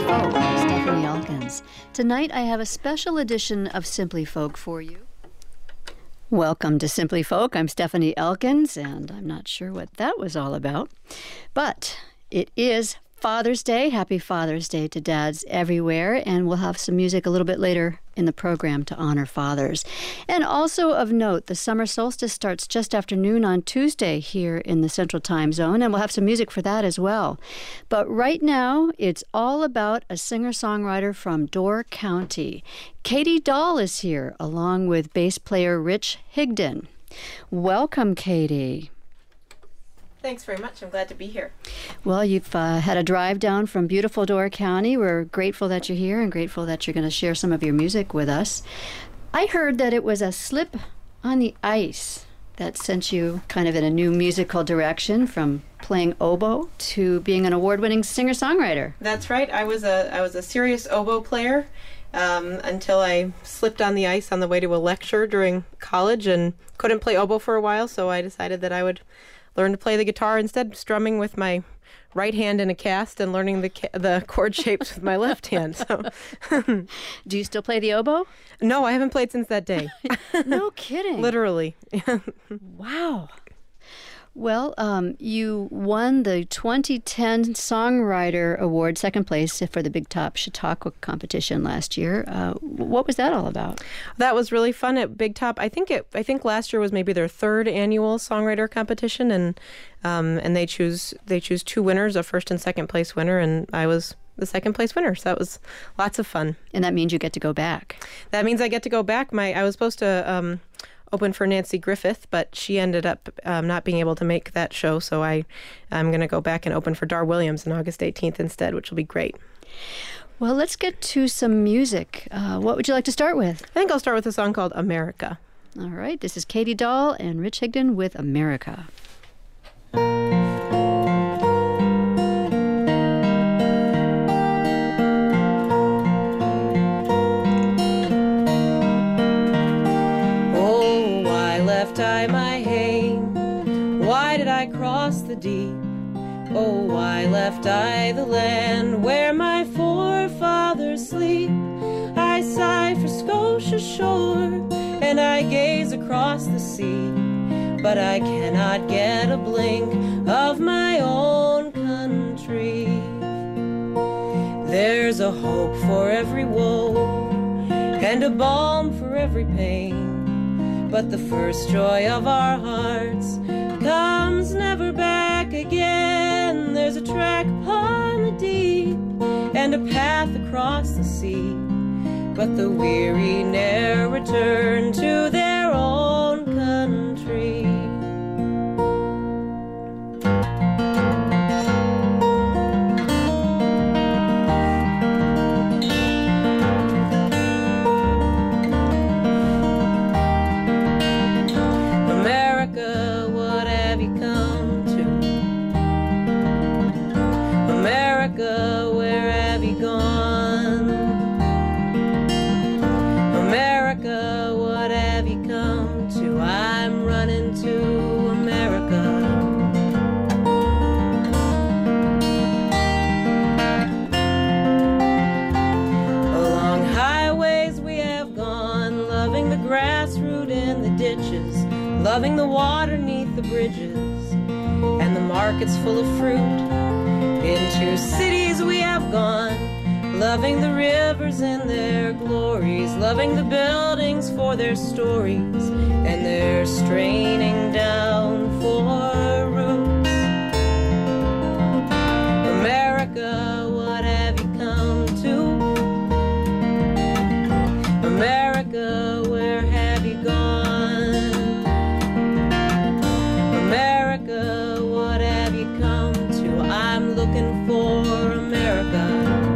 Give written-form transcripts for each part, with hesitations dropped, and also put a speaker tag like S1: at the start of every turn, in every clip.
S1: Folk with Stephanie Elkins. Tonight I have a special edition of Simply Folk for you. Welcome to Simply Folk. I'm Stephanie Elkins, and I'm not sure what that was all about. But it is Father's Day. Happy Father's Day to dads everywhere, and we'll have some music a little bit later in the program to honor fathers. And also of note, the summer solstice starts just after noon on Tuesday here in the Central Time Zone, and we'll have some music for that as well. But right now, it's all about a singer-songwriter from Door County. Katie Dahl is here, along with bass player Rich Higdon. Welcome, Katie.
S2: Thanks very much. I'm glad to be here.
S1: Well, you've had a drive down from beautiful Door County. We're grateful that you're here and grateful that you're going to share some of your music with us. I heard that it was a slip on the ice that sent you kind of in a new musical direction from playing oboe to being an award-winning singer-songwriter.
S2: That's right. I was a serious oboe player until I slipped on the ice on the way to a lecture during college and couldn't play oboe for a while, so I decided that I would learn to play the guitar instead, strumming with my right hand in a cast and learning the chord shapes with my left hand. So,
S1: do you still play the oboe?
S2: No, I haven't played since that day.
S1: No kidding.
S2: Literally.
S1: Wow. Well, you won the 2010 Songwriter Award, second place for the Big Top Chautauqua competition last year. What was that all about?
S2: That was really fun at Big Top. I think last year was maybe their third annual songwriter competition, and they choose two winners, a first and second place winner, and I was the second place winner. So that was lots of fun.
S1: And that means you get to go back.
S2: That means I get to go back. I was supposed to open for Nancy Griffith, but she ended up not being able to make that show, so I'm going to go back and open for Dar Williams on August 18th instead, which will be great.
S1: Well, let's get to some music. What would you like to start with?
S2: I think I'll start with a song called America.
S1: All right, this is Katie Dahl and Rich Higdon with America.
S2: I my hame? Why did I cross the deep? Oh, why left I the land where my forefathers sleep? I sigh for Scotia's shore, and I gaze across the sea, but I cannot get a blink of my own country. There's a hope for every woe, and a balm for every pain, but the first joy of our hearts comes never back again. There's a track upon the deep and a path across the sea, but the weary ne'er return to their own country. Loving the water neath the bridges and the markets full of fruit. Into cities we have gone, loving the rivers and their glories, loving the buildings for their stories and their straining down for roots. America, what have you come to? America, where have you gone? Looking for America.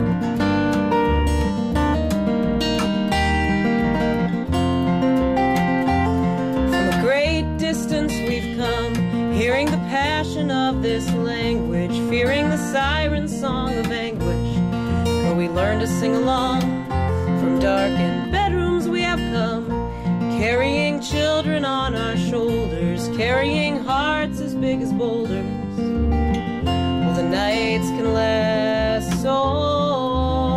S2: From a great distance we've come, hearing the passion of this language, fearing the siren song of anguish, where we learn to sing along. From darkened bedrooms we have come, carrying children on our shoulders, carrying hearts as big as boulders. The nights can last so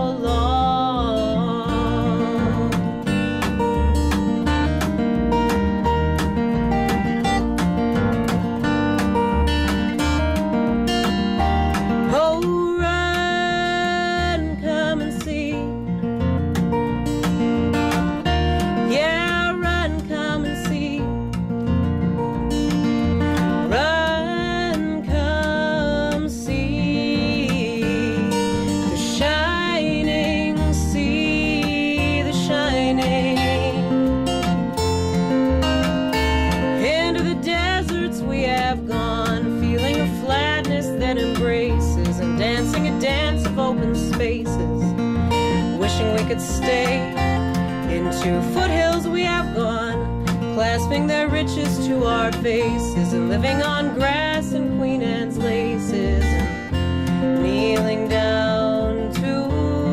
S2: dancing a dance of open spaces, wishing we could stay. Into foothills we have gone, clasping their riches to our faces, and living on grass and Queen Anne's laces, and kneeling down to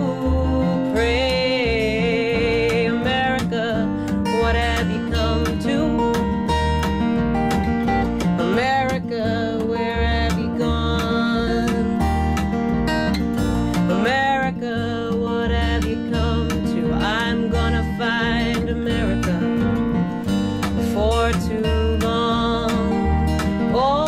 S2: pray. America, what have you come to? America, where have you gone? America, what have you come to? I'm gonna find America before too long. Oh,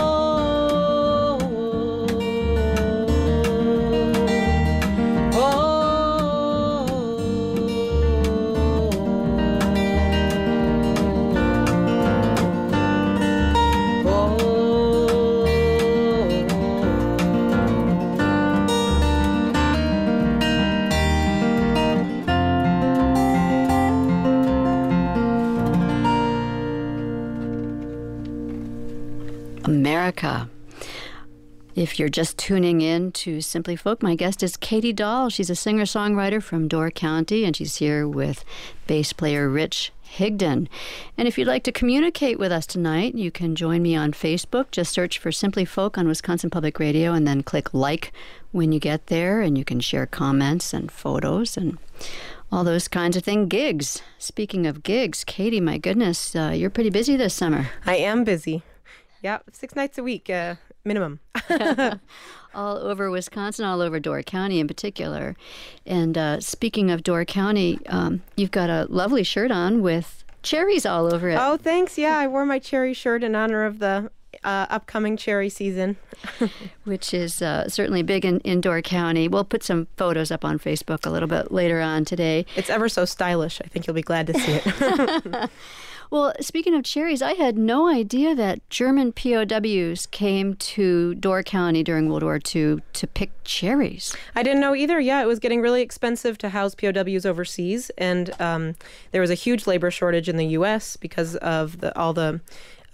S1: America. If you're just tuning in to Simply Folk, my guest is Katie Dahl. She's a singer-songwriter from Door County, and she's here with bass player Rich Higdon. And if you'd like to communicate with us tonight, you can join me on Facebook. Just search for Simply Folk on Wisconsin Public Radio and then click like when you get there, and you can share comments and photos and all those kinds of things. Gigs. Speaking of gigs, Katie, my goodness, you're pretty busy this summer.
S3: I am busy. Yeah, 6 nights a week, minimum.
S1: All over Wisconsin, all over Door County in particular. And speaking of Door County, you've got a lovely shirt on with cherries all over it.
S3: Oh, thanks. Yeah, I wore my cherry shirt in honor of the upcoming cherry season.
S1: Which is certainly big in Door County. We'll put some photos up on Facebook a little bit later on today.
S3: It's ever so stylish. I think you'll be glad to see it.
S1: Well, speaking of cherries, I had no idea that German POWs came to Door County during World War II to pick cherries.
S3: I didn't know either. Yeah, it was getting really expensive to house POWs overseas, and there was a huge labor shortage in the U.S. because of all the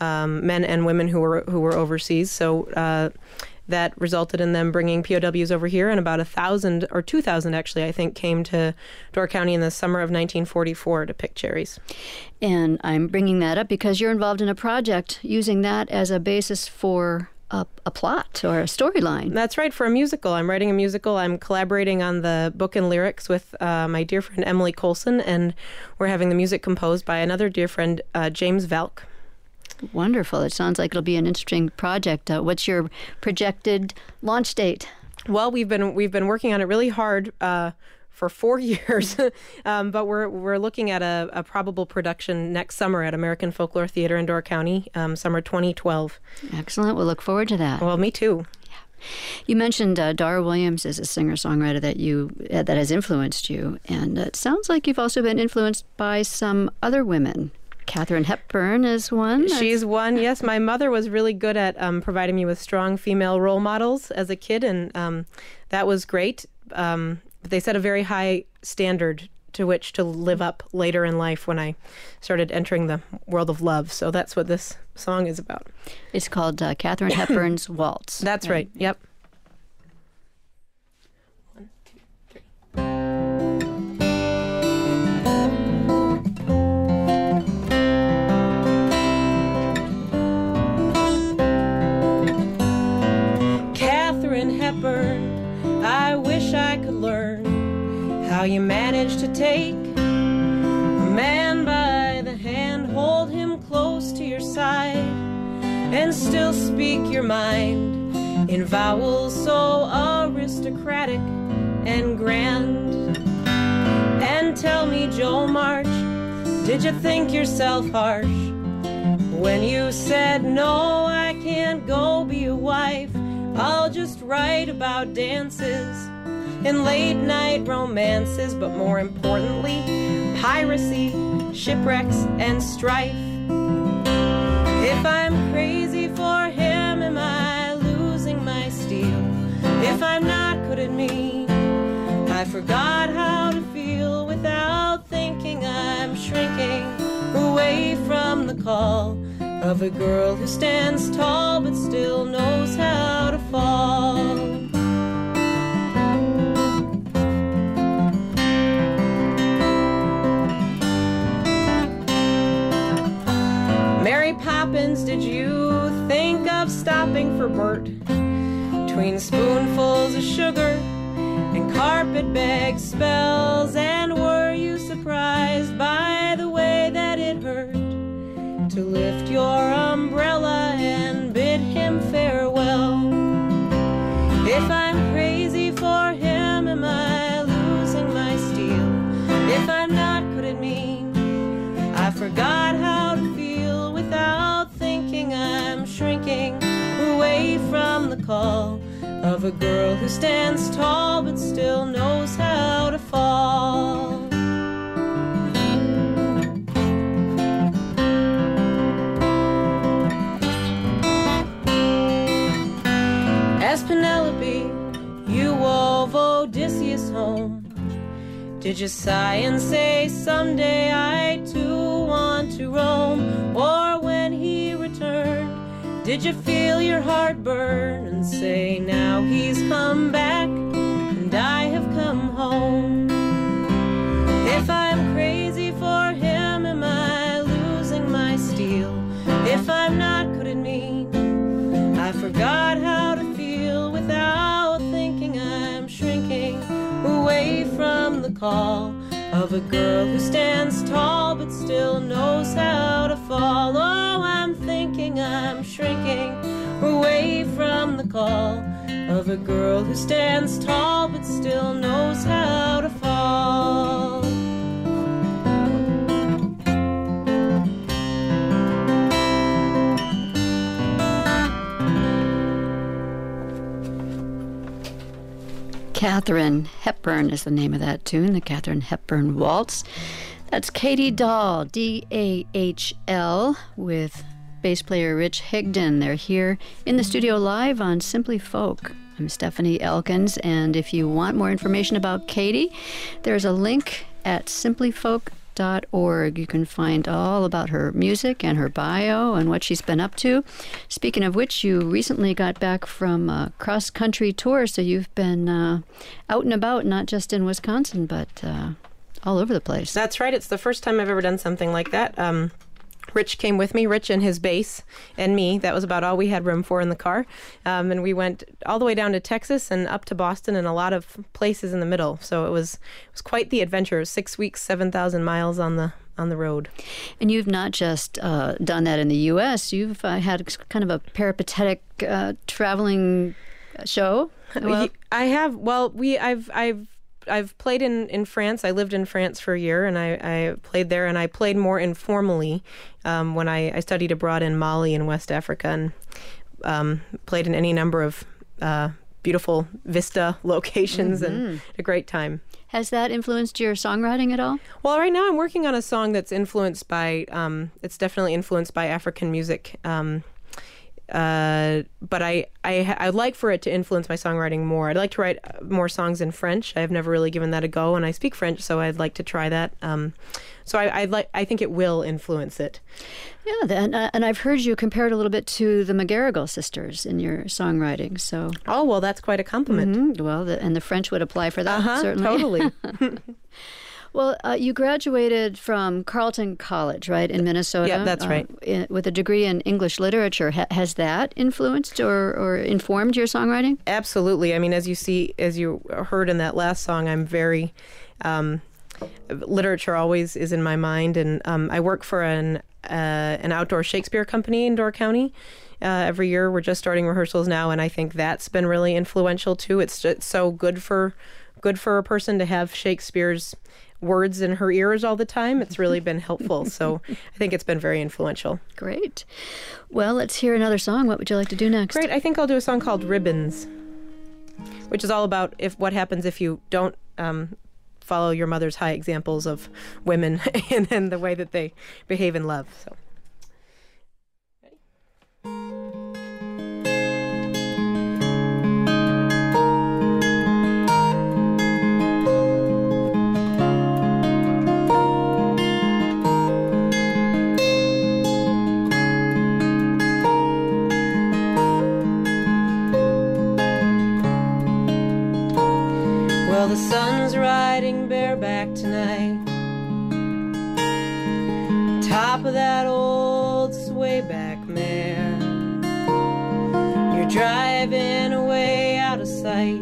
S3: men and women who were overseas. So that resulted in them bringing POWs over here, and about 1,000 or 2,000 actually, I think, came to Door County in the summer of 1944 to pick cherries.
S1: And I'm bringing that up because you're involved in a project using that as a basis for a plot or a storyline.
S3: That's right, for a musical. I'm writing a musical. I'm collaborating on the book and lyrics with my dear friend Emily Colson, and we're having the music composed by another dear friend, James Valk.
S1: Wonderful. It sounds like it'll be an interesting project. What's your projected launch date?
S3: Well, we've been working on it really hard for 4 years, but we're looking at a probable production next summer at American Folklore Theater in Door County, summer 2012.
S1: Excellent. We'll look forward to that.
S3: Well, me too.
S1: You mentioned Dara Williams as a singer-songwriter that has influenced you, and it sounds like you've also been influenced by some other women. Katharine Hepburn is one.
S3: She's one, yes. My mother was really good at providing me with strong female role models as a kid, and that was great. But they set a very high standard to which to live up later in life when I started entering the world of love. So that's what this song is about.
S1: It's called Katharine Hepburn's Waltz.
S3: That's right. Yep. 1, 2, 3.
S2: Hepburn, I wish I could learn how you managed to take a man by the hand, hold him close to your side, and still speak your mind in vowels so aristocratic and grand. And tell me, Joe March, did you think yourself harsh when you said, no, I can't go be a wife? I'll just write about dances and late-night romances, but more importantly, piracy, shipwrecks, and strife. If I'm crazy for him, am I losing my steel? If I'm not, could it mean I forgot how to feel without thinking I'm shrinking away from the call of a girl who stands tall but still knows how to fall?
S3: sobbing for Bert between spoonfuls of sugar and carpet bag spells. And were you surprised by the way that it hurt to lift your umbrella and bid him farewell? If I'm crazy for him, am I losing my steel? If I'm not, could it mean I forgot how to feel? Without thinking, I'm shrinking away from the call of a girl who stands tall but still knows how to fall. As Penelope, you wove Odysseus home. Did you sigh and say, someday I too want to roam? Or when he returned, did you feel your heart burn and say, now he's come back and I have come home? If I'm crazy for him, am I losing my steel? If I'm not, could it mean I forgot how to feel? Without thinking, I'm shrinking away from the call of a girl who stands tall but still knows how to fall. Oh, I'm thinking, I'm shrinking away from the call of a girl who stands tall but still knows how to fall.
S1: Katharine Hepburn is the name of that tune, the Katharine Hepburn Waltz. That's Katie Dahl, D-A-H-L, with bass player Rich Higdon. They're here in the studio live on Simply Folk. I'm Stephanie Elkins, and if you want more information about Katie, there's a link at simplyfolk.org. You can find all about her music and her bio and what she's been up to. Speaking of which, you recently got back from a cross-country tour, so you've been out and about, not just in Wisconsin, but all over the place.
S3: That's right. It's the first time I've ever done something like that. Rich came with me, Rich and his bass, and me. That was about all we had room for in the car. And we went all the way down to Texas and up to Boston and a lot of places in the middle. So it was quite the adventure. 6 weeks, 7,000 miles on the road. And
S1: you've not just done that in the U.S. You've had kind of a peripatetic traveling show.
S3: Well, I have. Well, I've played in France. I lived in France for a year, and I played there, and I played more informally when I studied abroad in Mali in West Africa, and played in any number of beautiful vista locations, and a great time.
S1: Has that influenced your songwriting at all?
S3: Well, right now I'm working on a song that's influenced by, it's definitely influenced by African music. But I'd like for it to influence my songwriting more. I'd like to write more songs in French. I've never really given that a go, and I speak French, so I'd like to try that. So I think it will influence it.
S1: Yeah, and I've heard you compare it a little bit to the McGarrigle sisters in your songwriting. So
S3: well, that's quite a compliment.
S1: Mm-hmm. Well, and the French would apply for that, certainly.
S3: Totally.
S1: Well, you graduated from Carleton College, right, in Minnesota?
S3: Yeah, that's right.
S1: With a degree in English literature. Has that influenced or informed your songwriting?
S3: Absolutely. I mean, as you heard in that last song, I'm very... literature always is in my mind, and I work for an outdoor Shakespeare company in Door County. Every year, we're just starting rehearsals now, and I think that's been really influential too. It's so good for a person to have Shakespeare's words in her ears all the time. It's really been helpful. So I think it's been very influential.
S1: Great. Well, let's hear another song. What would you like to do next?
S3: Great. I think I'll do a song called Ribbons, which is all about what happens if you don't follow your mother's high examples of women and the way that they behave in love. So. Well, the sun's riding bareback tonight, top of that old swayback mare.
S2: You're driving away out of sight,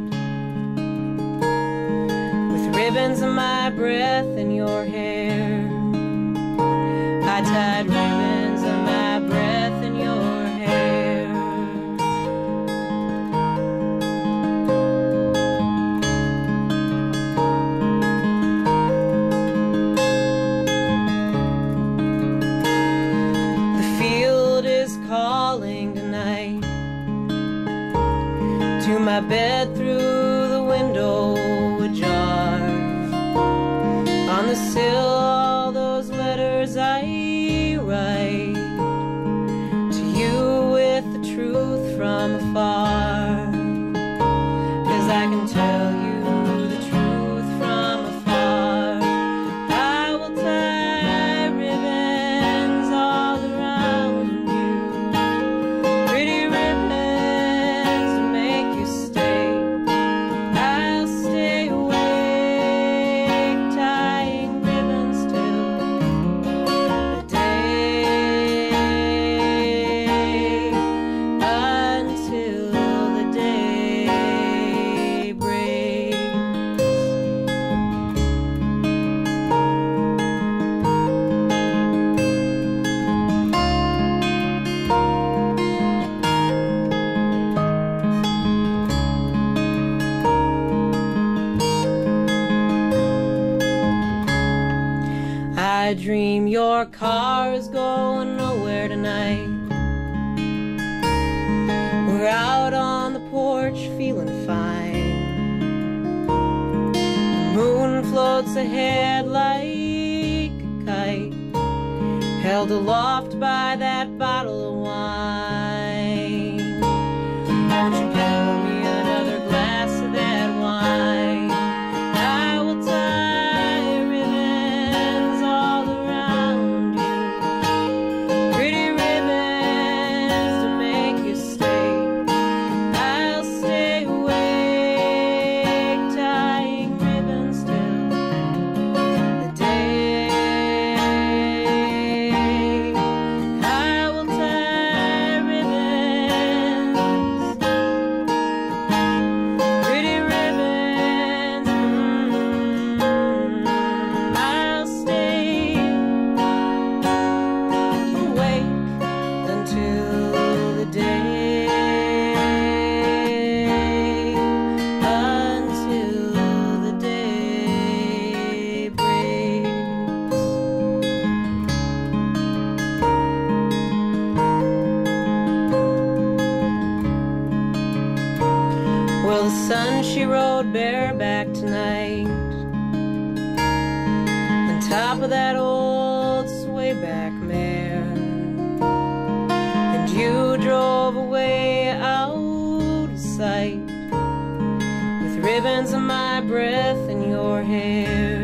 S2: with ribbons of my breath in your hair. I tied ribbons of my breath in your hair. The field is calling tonight to my bed through the window ajar. On the sill, all those letters I write to you with the truth from afar. 'Cause I can tell you the truth from afar. I will tie ribbons all around you, pretty ribbons to make you stay. I'll stay awake tying ribbons till the day, until the day breaks. I dream your car is going nowhere tonight. We're out on the porch feeling fine. The moon floats ahead like a kite, held aloft by that bottle of wine. Won't you pour me another glass of that wine? I will tie ribbons all around you, pretty ribbons to make you stay. I'll stay awake tying ribbons till the day. I will tie ribbons, pretty ribbons. I'll stay awake until the day, until the day breaks. Well, the sun, she rode bareback tonight on top of that old swayback mare, and you drove away out of sight with ribbons of my breath in your hair.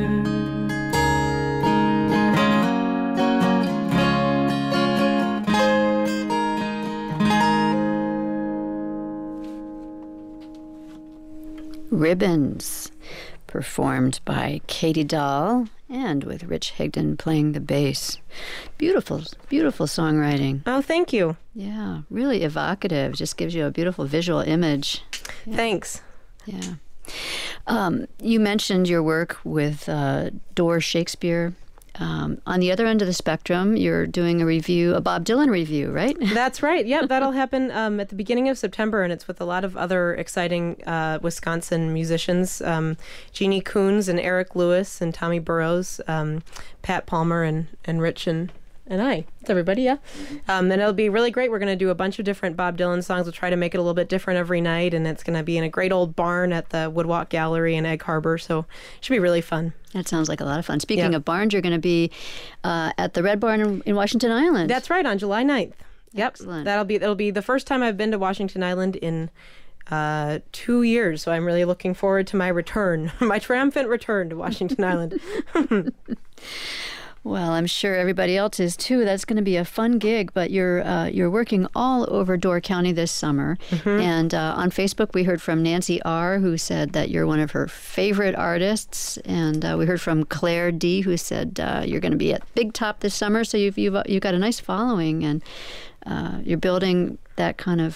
S1: Ribbons, performed by Katie Dahl and with Rich Higdon playing the bass. Beautiful, beautiful songwriting.
S3: Oh, thank you.
S1: Yeah, really evocative. Just gives you a beautiful visual image.
S3: Thanks.
S1: Yeah. You mentioned your work with Door Shakespeare. On the other end of the spectrum, you're doing a Bob Dylan review, right?
S3: That's right. Yep, that'll happen at the beginning of September, and it's with a lot of other exciting Wisconsin musicians, Jeannie Coons and Eric Lewis and Tommy Burrows, Pat Palmer and Rich and I. It's everybody, yeah. And it'll be really great. We're going to do a bunch of different Bob Dylan songs. We'll try to make it a little bit different every night, and it's going to be in a great old barn at the Woodwalk Gallery in Egg Harbor, so it should be really fun.
S1: That sounds like a lot of fun. Speaking of barns, you're going to be at the Red Barn in Washington Island.
S3: That's right, on July 9th. Yep.
S1: Excellent.
S3: That'll be the first time I've been to Washington Island in 2 years, so I'm really looking forward to my return, my triumphant return to Washington Island.
S1: Well, I'm sure everybody else is too. That's going to be a fun gig. But you're working all over Door County this summer, and on Facebook we heard from Nancy R., who said that you're one of her favorite artists, and we heard from Claire D., who said you're going to be at Big Top this summer. So you've got a nice following, and you're building that kind of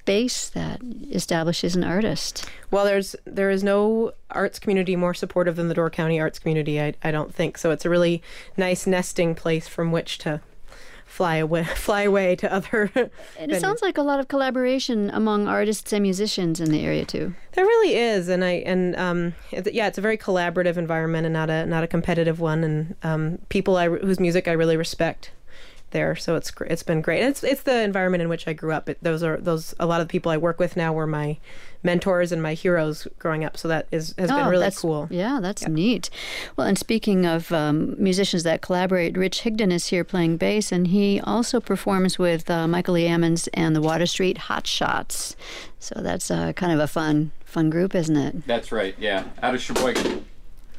S1: base that establishes an artist.
S3: Well, there is no arts community more supportive than the Door County arts community, I don't think. So it's a really nice nesting place from which to fly away to other
S1: And it sounds like a lot of collaboration among artists and musicians in the area too.
S3: There really is, it's a very collaborative environment and not a competitive one, and people whose music I really respect there. So it's been great. It's the environment in which I grew up. A lot of the people I work with now were my mentors and my heroes growing up. So that has been really cool.
S1: Yeah, that's neat. Well, and speaking of musicians that collaborate, Rich Higdon is here playing bass, and he also performs with Michael E. Ammons and the Water Street Hot Shots. So that's kind of a fun group, isn't it?
S4: That's right. Yeah, out of Sheboygan.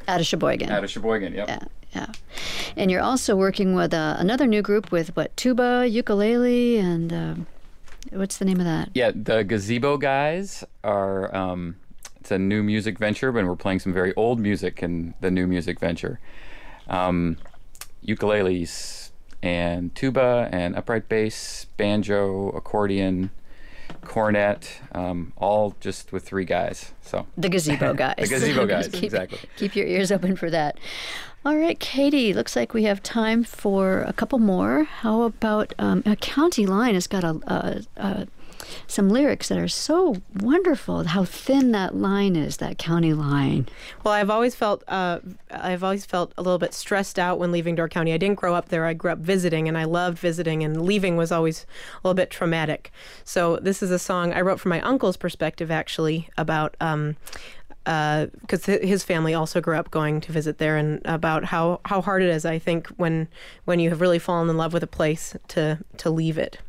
S4: Yep.
S1: Yeah. And you're also working with another new group with, tuba, ukulele, and what's the name of that?
S4: Yeah, the Gazebo Guys are, it's a new music venture, but we're playing some very old music in the new music venture. Ukuleles and tuba and upright bass, banjo, accordion, cornet, all just with 3 guys. So
S1: the Gazebo Guys.
S4: The Gazebo Guys, exactly.
S1: Keep your ears open for that. All right, Katie, looks like we have time for a couple more. How about a County Line has got some lyrics that are so wonderful. How thin that line is, that county line.
S3: Well, I've always felt a little bit stressed out when leaving Door County. I didn't grow up there. I grew up visiting, and I loved visiting, and leaving was always a little bit traumatic. So this is a song I wrote from my uncle's perspective, actually, about because his family also grew up going to visit there, and about how hard it is, I think, when you have really fallen in love with a place to leave it.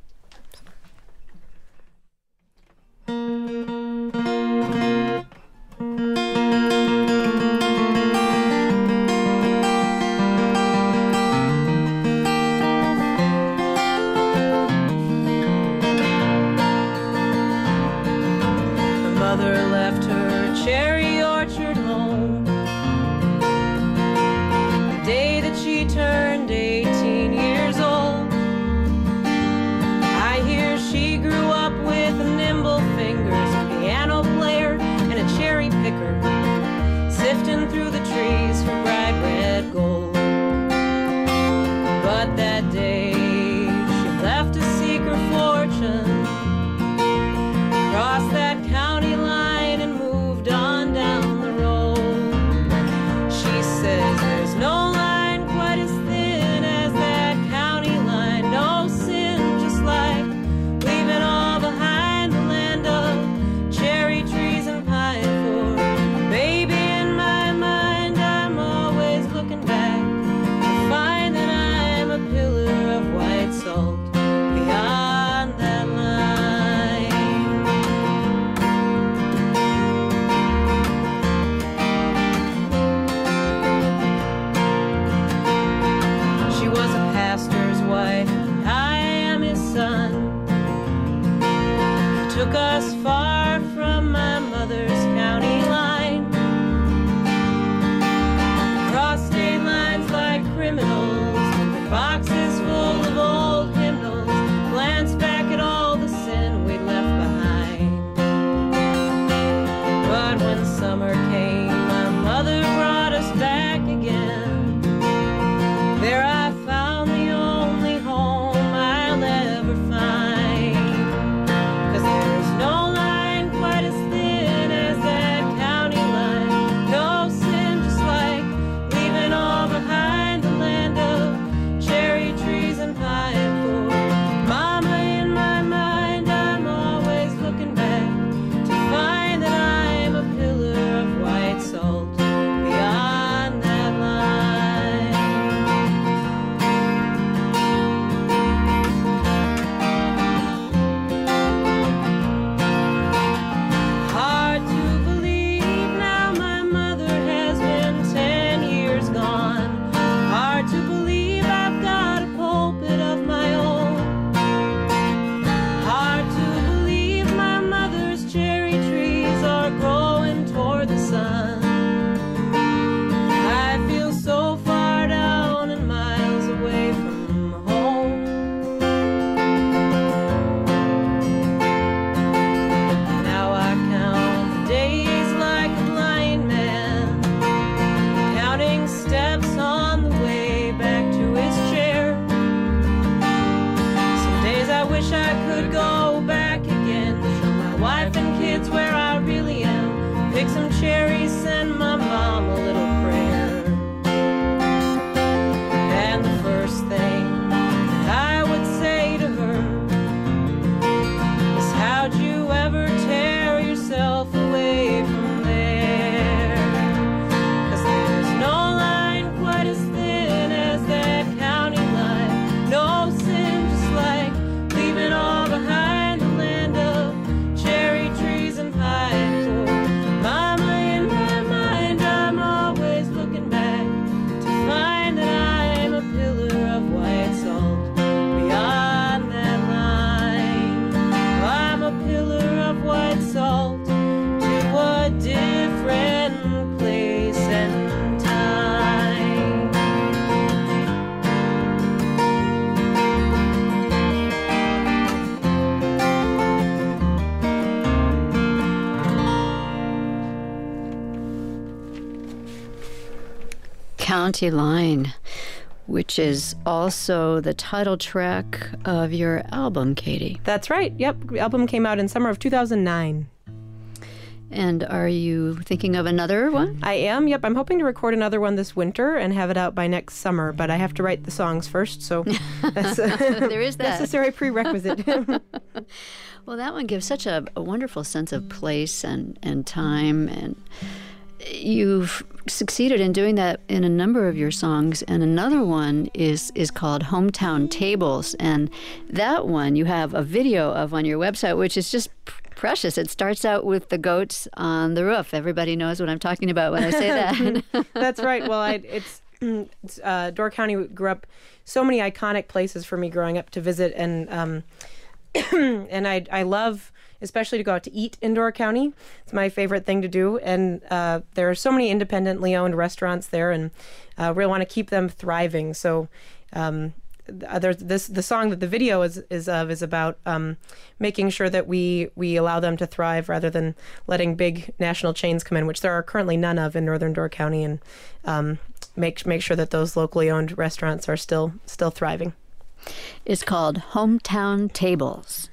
S1: County Line, which is also the title track of your album, Katie.
S3: That's right. Yep. The album came out in summer of 2009.
S1: And are you thinking of another one?
S3: I am. Yep. I'm hoping to record another one this winter and have it out by next summer, but I have to write the songs first, so that's
S1: there is that
S3: necessary prerequisite.
S1: Well, that one gives such a wonderful sense of place and time, and you've succeeded in doing that in a number of your songs. And another one is called Hometown Tables, and that one you have a video of on your website, which is just precious. It starts out with the goats on the roof. Everybody knows what I'm talking about when I say that.
S3: That's right. Well, Door County grew up so many iconic places for me growing up to visit, and and I love especially to go out to eat in Door County. It's my favorite thing to do, and there are so many independently owned restaurants there, and really want to keep them thriving. So the song that the video is about making sure that we allow them to thrive rather than letting big national chains come in, which there are currently none of in northern Door County, and make sure that those locally owned restaurants are still thriving.
S1: It's called Hometown Tables.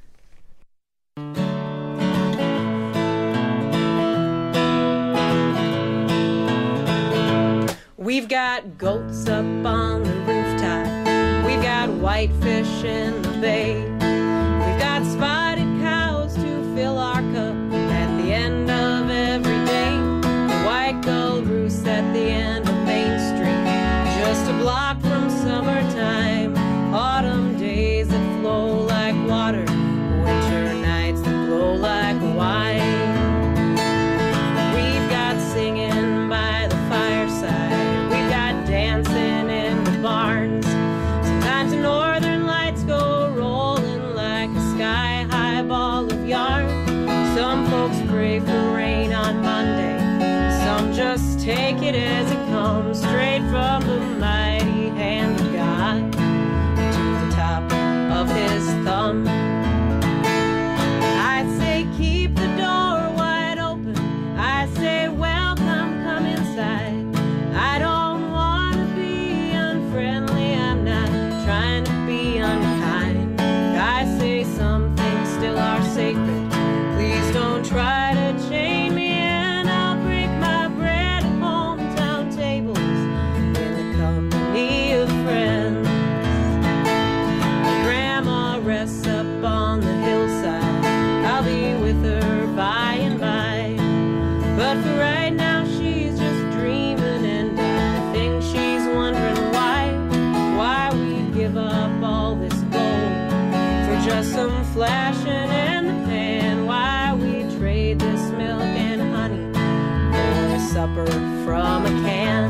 S2: We've got goats up on the rooftop. We've got whitefish in the bay. We've got spotted cows to fill our cup at the end of every day. The white gull roosts at the end of Main Street, just a block from summertime. Autumn days that flow like water, winter nights that blow like wine. We've got singing by the fireside, we've got dancing in the barns. Sometimes the northern lights go rolling like a sky-high ball of yarn. Some folks pray for rain on Monday, some just take it as it comes, straight from the mighty hand of God to the top of his thumb. I say keep the door wide open, I say welcome, come inside. I don't want to be unfriendly, I'm not trying to be unkind. I say some things still are sacred, please don't try to chain me in. I'll break my bread at hometown tables in the company of friends. Grandma rests up on the hillside, I'll be with her by and by. But for right now she's just dreaming, and I think she's wondering why we give up all this gold for just some flashing in the pan. Why we trade this milk and honey for a supper from a can.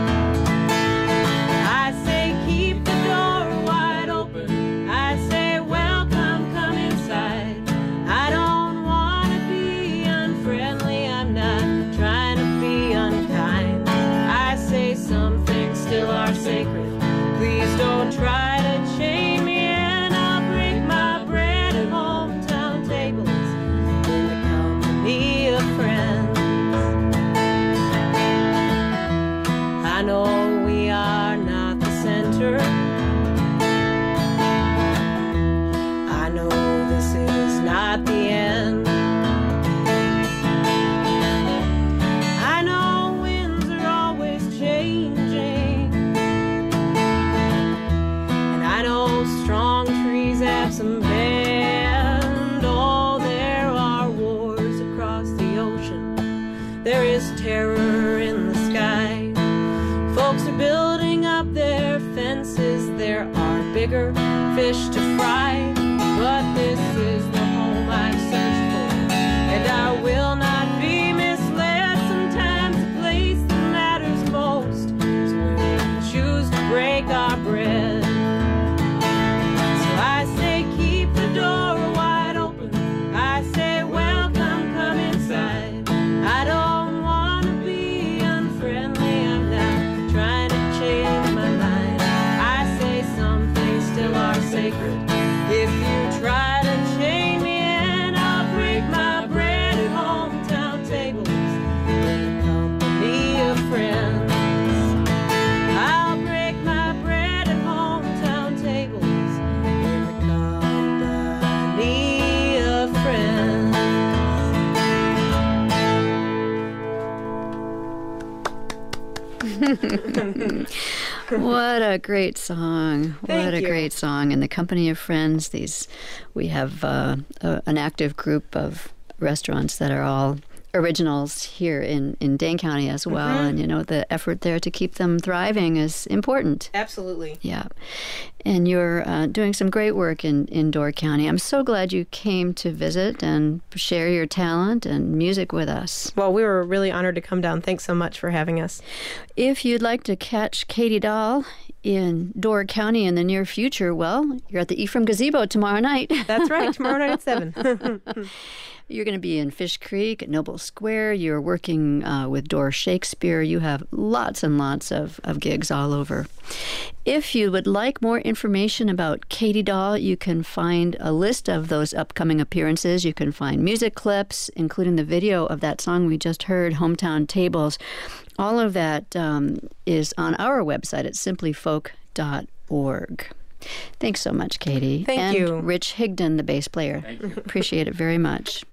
S2: I say keep the door wide open, I say welcome, come inside. I don't want to be unfriendly, I'm not trying to be unkind. I say some things still are sacred, please don't try to chain me in. I'll break my bread at hometown tables in the company of friends. I know we are not the center, I know this is not the end. I know winds are always changing, and I know strong trees have some bend. Oh, there are wars across the ocean, there is terror in the sky. Folks are building up their fences, there are bigger fish to fry. But this is the home I've searched for, and I will not be misled. Sometimes the place that matters most is where we choose to break our bread. So I say keep the door wide open, I say welcome, come inside. I don't want to be unfriendly, I'm not trying to change my mind. I say some things still are sacred, if
S1: What a great song.
S3: Thank
S1: What a
S3: you.
S1: great song. In the company of friends, we have an active group of restaurants that are all originals here in Dane County as well. And, the effort there to keep them thriving is important.
S3: Absolutely.
S1: Yeah. And you're doing some great work in Door County. I'm so glad you came to visit and share your talent and music with us.
S3: Well, we were really honored to come down. Thanks so much for having us.
S1: If you'd like to catch Katie Dahl in Door County in the near future, well, you're at the Ephraim Gazebo tomorrow night.
S3: That's right, tomorrow night at 7.
S1: You're going to be in Fish Creek at Noble Square. You're working with Door Shakespeare. You have lots and lots of gigs all over. If you would like more information about Katie Dahl, you can find a list of those upcoming appearances. You can find music clips, including the video of that song we just heard, Hometown Tables. All of that is on our website at simplyfolk.org. Thanks so much, Katie.
S3: Thank
S1: and
S3: you.
S1: Rich Higdon, the bass player.
S4: Thank you.
S1: Appreciate it very much.